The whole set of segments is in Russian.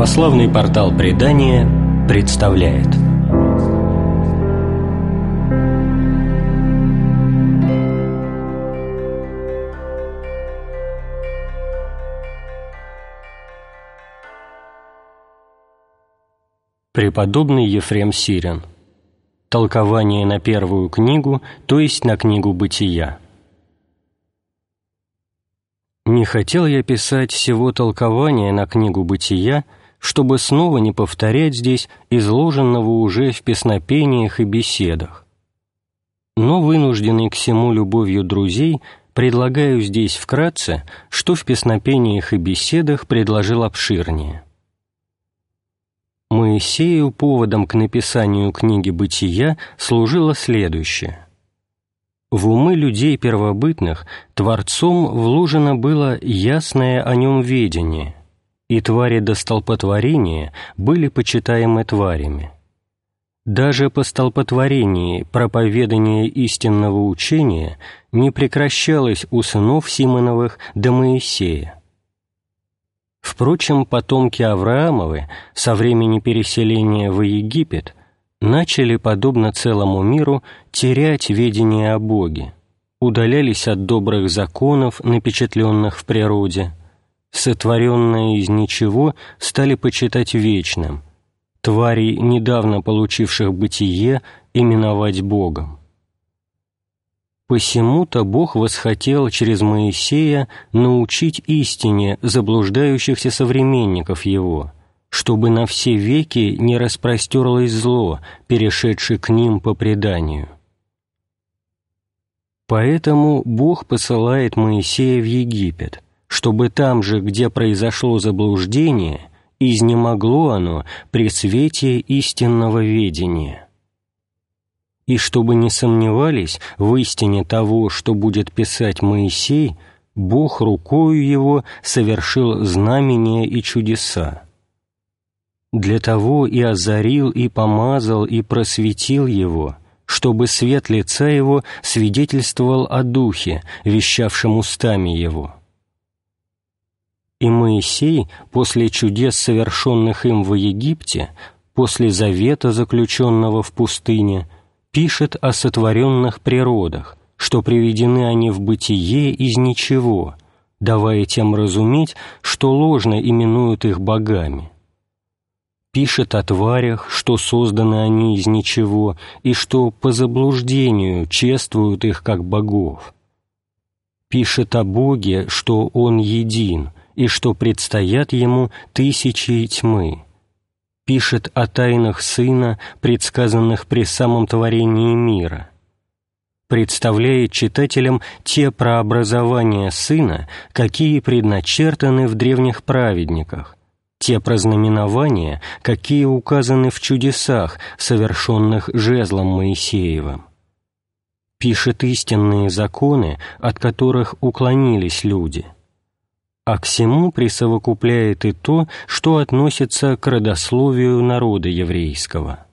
Православный портал Предания представляет. Преподобный Ефрем Сирин. Толкование на первую книгу, то есть на книгу Бытия. Не хотел я писать всего толкования на книгу Бытия, чтобы снова не повторять здесь изложенного уже в песнопениях и беседах. Но, вынужденный к сему любовью друзей, предлагаю здесь вкратце, что в песнопениях и беседах предложил обширнее. Моисею поводом к написанию книги Бытия служило следующее. В умы людей первобытных Творцом вложено было ясное о нем ведение, и твари до столпотворения были почитаемы тварями. Даже по столпотворении проповедание истинного учения не прекращалось у сынов Симоновых до Моисея. Впрочем, потомки Авраамовы со времени переселения в Египет начали, подобно целому миру, терять ведение о Боге, удалялись от добрых законов, напечатленных в природе, сотворенное из ничего стали почитать вечным, тварей, недавно получивших бытие, именовать Богом. Посему-то Бог восхотел через Моисея научить истине заблуждающихся современников Его, чтобы на все веки не распростерлось зло, перешедшее к ним по преданию. Поэтому Бог посылает Моисея в Египет, чтобы там же, где произошло заблуждение, изнемогло оно при свете истинного ведения. И чтобы не сомневались в истине того, что будет писать Моисей, Бог рукою его совершил знамения и чудеса. Для того и озарил, и помазал, и просветил его, чтобы свет лица его свидетельствовал о Духе, вещавшем устами его. И Моисей, после чудес, совершенных им в Египте, после завета, заключенного в пустыне, пишет о сотворенных природах, что приведены они в бытие из ничего, давая тем разуметь, что ложно именуют их богами. Пишет о тварях, что созданы они из ничего, и что по заблуждению чествуют их как богов. Пишет о Боге, что Он един, и что предстоят Ему тысячи тьмы. Пишет о тайнах Сына, предсказанных при самом творении мира. Представляет читателям те прообразования Сына, какие предначертаны в древних праведниках, те прознаменования, какие указаны в чудесах, совершенных жезлом Моисеевым. Пишет истинные законы, от которых уклонились люди. А к сему присовокупляет и то, что относится к родословию народа еврейского.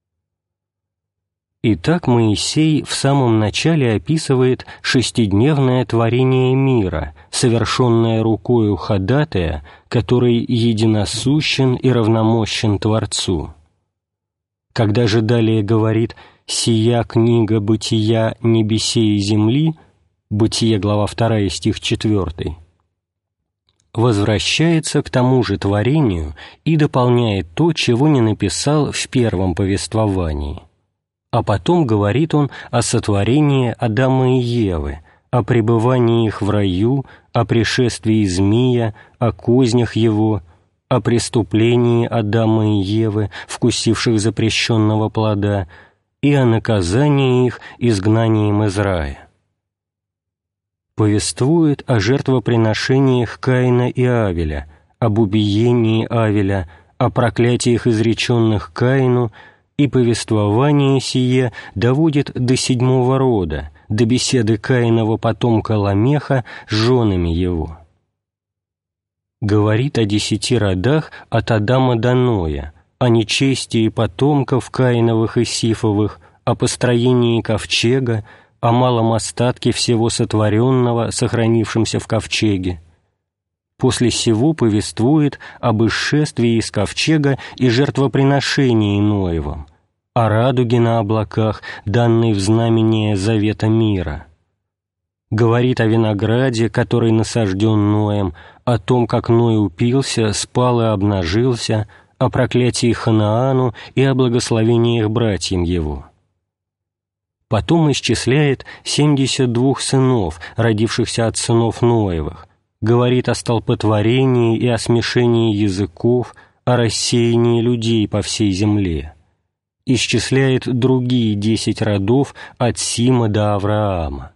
Итак, Моисей в самом начале описывает шестидневное творение мира, совершенное рукою ходатая, который единосущен и равномощен Творцу. Когда же далее говорит «сия книга бытия небесей и земли», Бытие, глава 2, стих 4, возвращается к тому же творению и дополняет то, чего не написал в первом повествовании. А потом говорит он о сотворении Адама и Евы, о пребывании их в раю, о пришествии змея, о кознях его, о преступлении Адама и Евы, вкусивших запрещенного плода, и о наказании их изгнанием из рая. Повествует о жертвоприношениях Каина и Авеля, об убиении Авеля, о проклятиях, изреченных Каину, и повествование сие доводит до 7-го рода, до беседы Каинова потомка Ламеха с женами его. Говорит о 10 родах от Адама до Ноя, о нечестии потомков Каиновых и Сифовых, о построении ковчега, о малом остатке всего сотворенного, сохранившемся в ковчеге. После сего повествует об исшествии из ковчега и жертвоприношении Ноевом, о радуге на облаках, данной в знамение завета мира. Говорит о винограде, который насажден Ноем, о том, как Ной упился, спал и обнажился, о проклятии Ханаану и о благословениях братьям его. Потом исчисляет 72 сынов, родившихся от сынов Ноевых, говорит о столпотворении и о смешении языков, о рассеянии людей по всей земле. Исчисляет другие 10 родов от Сима до Авраама.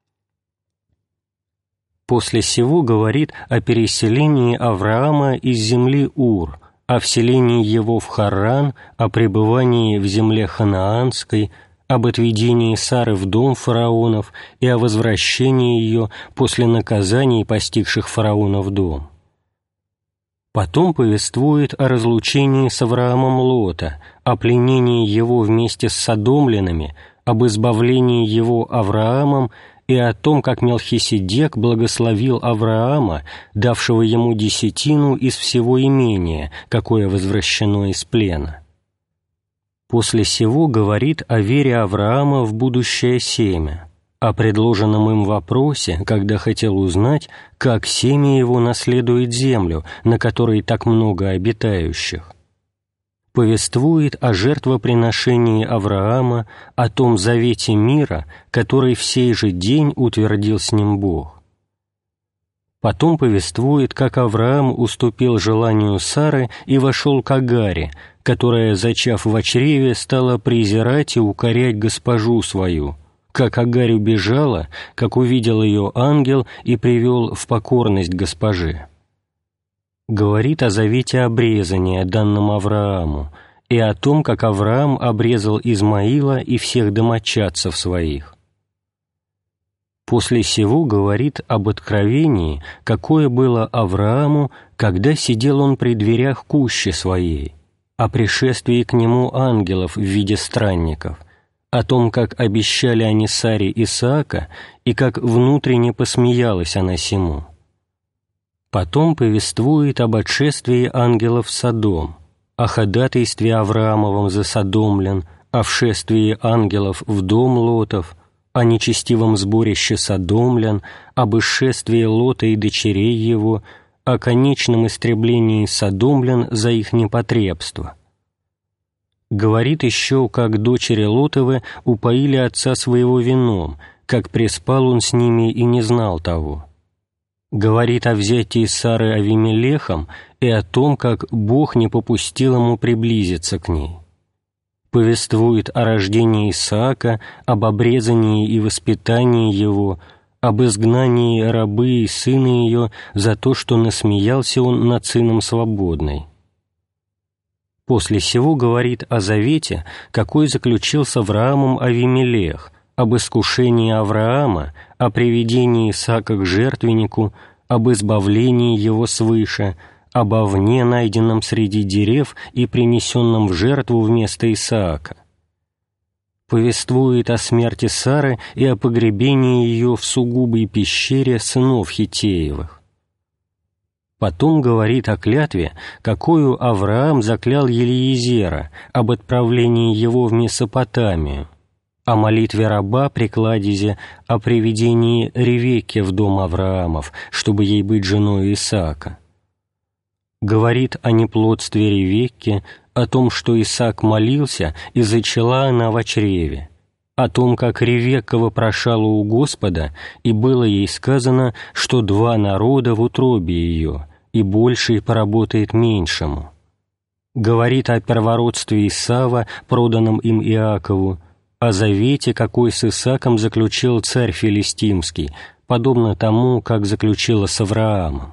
После сего говорит о переселении Авраама из земли Ур, о вселении его в Харран, о пребывании в земле Ханаанской, об отведении Сары в дом фараонов и о возвращении ее после наказаний, постигших фараона в дом. Потом повествует о разлучении с Авраамом Лота, о пленении его вместе с содомлянами, об избавлении его Авраамом и о том, как Мелхиседек благословил Авраама, давшего ему десятину из всего имения, какое возвращено из плена. После сего говорит о вере Авраама в будущее семя, о предложенном им вопросе, когда хотел узнать, как семя его наследует землю, на которой так много обитающих. Повествует о жертвоприношении Авраама, о том завете мира, который в сей же день утвердил с ним Бог. Потом повествует, как Авраам уступил желанию Сары и вошел к Агаре, которая, зачав в чреве, стала презирать и укорять госпожу свою, как Агарь убежала, как увидел ее ангел и привел в покорность госпоже. Говорит о завете обрезания, данном Аврааму, и о том, как Авраам обрезал Измаила и всех домочадцев своих. После сего говорит об откровении, какое было Аврааму, когда сидел он при дверях кущи своей, о пришествии к нему ангелов в виде странников, о том, как обещали они Саре Исаака и как внутренне посмеялась она сему. Потом повествует об отшествии ангелов в Содом, о ходатайстве Авраамовом за содомлян, о вшествии ангелов в дом Лотов, о нечестивом сборище содомлян, об исшествии Лота и дочерей его, о конечном истреблении содомлян за их непотребство. Говорит еще, как дочери Лотовы упоили отца своего вином, как приспал он с ними и не знал того. Говорит о взятии Сары Авимелехом и о том, как Бог не попустил ему приблизиться к ней. Повествует о рождении Исаака, об обрезании и воспитании его, об изгнании рабы и сына ее за то, что насмеялся он над сыном свободной. После сего говорит о завете, какой заключил с Авраамом Авимелех, об искушении Авраама, о приведении Исаака к жертвеннику, об избавлении его свыше, об овне, найденном среди дерев и принесенном в жертву вместо Исаака. Повествует о смерти Сары и о погребении ее в сугубой пещере сынов Хиттеевых. Потом говорит о клятве, какую Авраам заклял Елиезера, об отправлении его в Месопотамию, о молитве раба при кладезе, о приведении Ревекки в дом Авраамов, чтобы ей быть женой Исаака. Говорит о неплодстве Ревекки, о том, что Исаак молился, и зачала она во чреве, о том, как Ревекка вопрошала у Господа, и было ей сказано, что 2 народа в утробе ее, и больший поработает меньшему. Говорит о первородстве Исава, проданном им Иакову, о завете, какой с Исааком заключил царь филистимский, подобно тому, как заключила с Авраамом.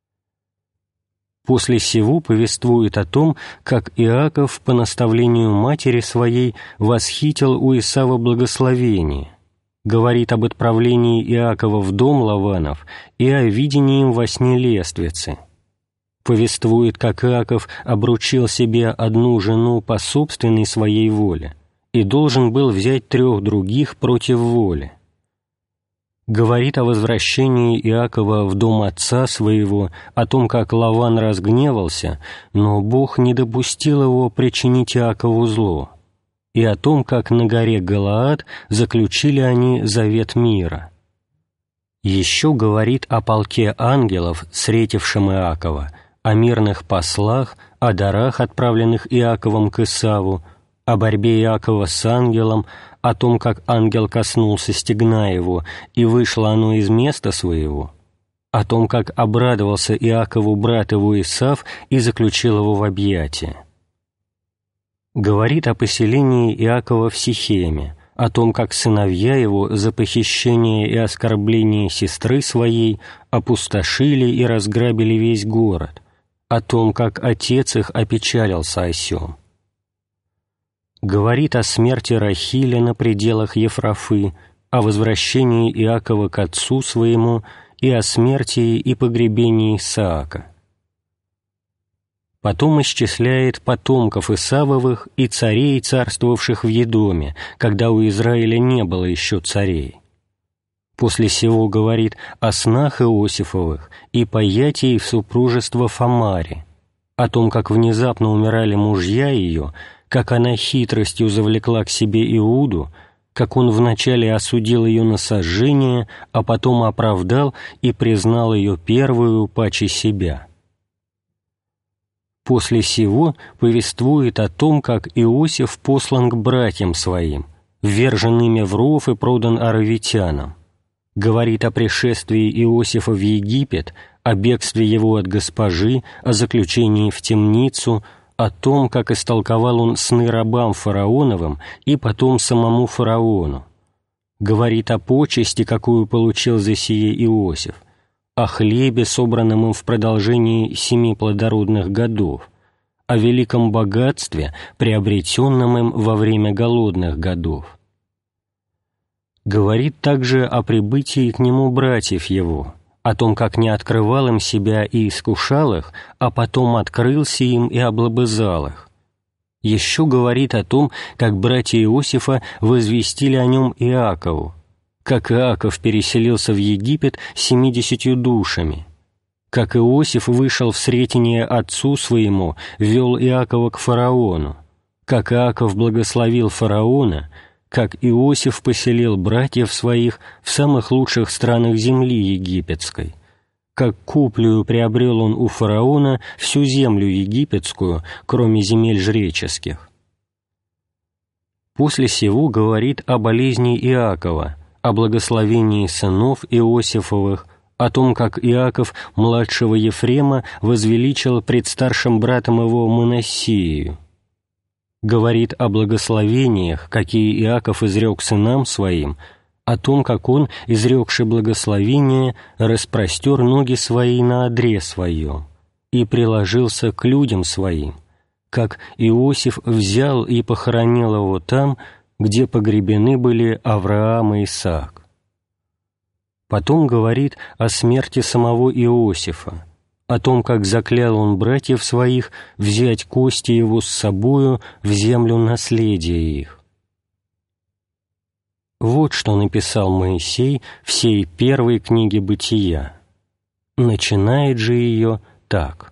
После сего повествует о том, как Иаков по наставлению матери своей восхитил у Исава благословение, говорит об отправлении Иакова в дом Лаванов и о видении им во сне лествицы. Повествует, как Иаков обручил себе одну жену по собственной своей воле и должен был взять 3 других против воли. Говорит о возвращении Иакова в дом отца своего, о том, как Лаван разгневался, но Бог не допустил его причинить Иакову зло, и о том, как на горе Галаад заключили они завет мира. Еще говорит о полке ангелов, встретившем Иакова, о мирных послах, о дарах, отправленных Иаковом к Исаву, о борьбе Иакова с ангелом, о том, как ангел коснулся стегна его, и вышло оно из места своего, о том, как обрадовался Иакову брат его Исав и заключил его в объятия. Говорит о поселении Иакова в Сихеме, о том, как сыновья его за похищение и оскорбление сестры своей опустошили и разграбили весь город, о том, как отец их опечалился о сем. Говорит о смерти Рахиля на пределах Ефрафы, о возвращении Иакова к отцу своему и о смерти и погребении Исаака. Потом исчисляет потомков Исавовых и царей, царствовавших в Едоме, когда у Израиля не было еще царей. После сего говорит о снах Иосифовых и поятии в супружество Фамаре, о том, как внезапно умирали мужья ее, как она хитростью завлекла к себе Иуду, как он вначале осудил ее на сожжение, а потом оправдал и признал ее первую паче себя. После сего повествует о том, как Иосиф послан к братьям своим, ввержен ими в ров и продан аравитянам. Говорит о пришествии Иосифа в Египет, о бегстве его от госпожи, о заключении в темницу, о том, как истолковал он сны рабам фараоновым и потом самому фараону. Говорит о почести, какую получил за сие Иосиф, о хлебе, собранном им в продолжении 7 плодородных годов, о великом богатстве, приобретенном им во время голодных годов. Говорит также о прибытии к нему братьев его, о том, как не открывал им себя и искушал их, а потом открылся им и облобызал их. Еще говорит о том, как братья Иосифа возвестили о нем Иакову, как Иаков переселился в Египет 70 душами, как Иосиф вышел в сретение отцу своему, вел Иакова к фараону, как Иаков благословил фараона, как Иосиф поселил братьев своих в самых лучших странах земли египетской, как куплею приобрел он у фараона всю землю египетскую, кроме земель жреческих. После сего говорит о болезни Иакова, о благословении сынов Иосифовых, о том, как Иаков младшего Ефрема возвеличил пред старшим братом его Манассею. Говорит о благословениях, какие Иаков изрек сынам своим, о том, как он, изрекши благословение, распростер ноги свои на одре своем и приложился к людям своим, как Иосиф взял и похоронил его там, где погребены были Авраам и Исаак. Потом говорит о смерти самого Иосифа, о том, как заклял он братьев своих взять кости его с собою в землю наследия их. Вот что написал Моисей в сей первой книге Бытия. Начинает же ее так.